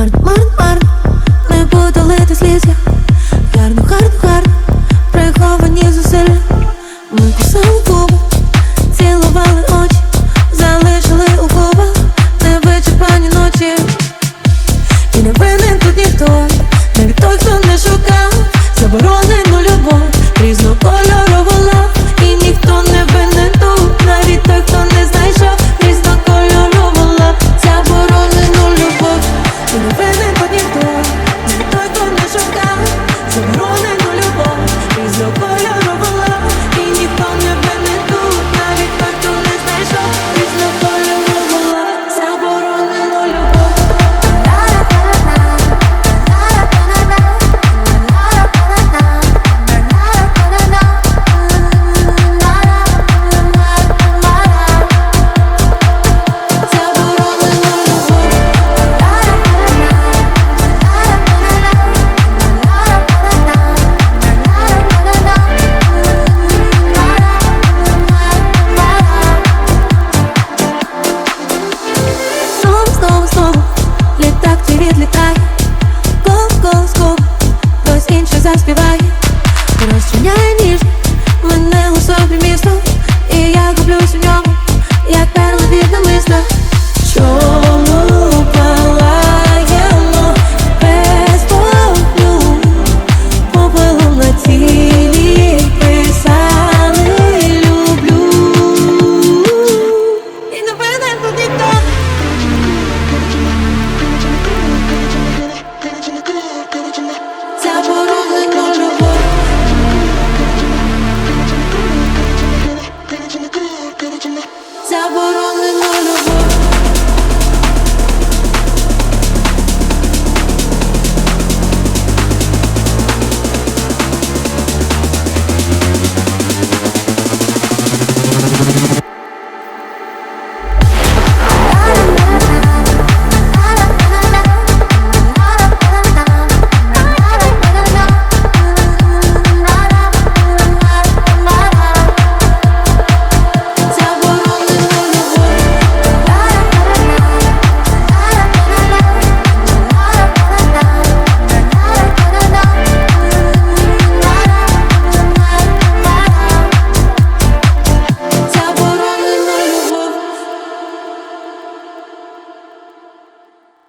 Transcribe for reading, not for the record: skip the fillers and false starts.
марно, не буду лити сліз я. Гарно, приховані зусилля. Ми кусали губи, цілували очі, залишили у клубах невичерпані ночі. І не винен тут ніхто, навіть той, хто не шукав заборонену любов, різнокольорову лав. І ніхто не винен тут, навіть той, хто не знайшов різнокольорову лав, заборонену любов. І не винен тут ніхто, навіть той, хто не шукав заборонену любов, різнокольорову лав. І ніхто не винен тут, навіть той, хто не знайшов різнокольорову лав, заборонену любов. Знову літак твій відлітає.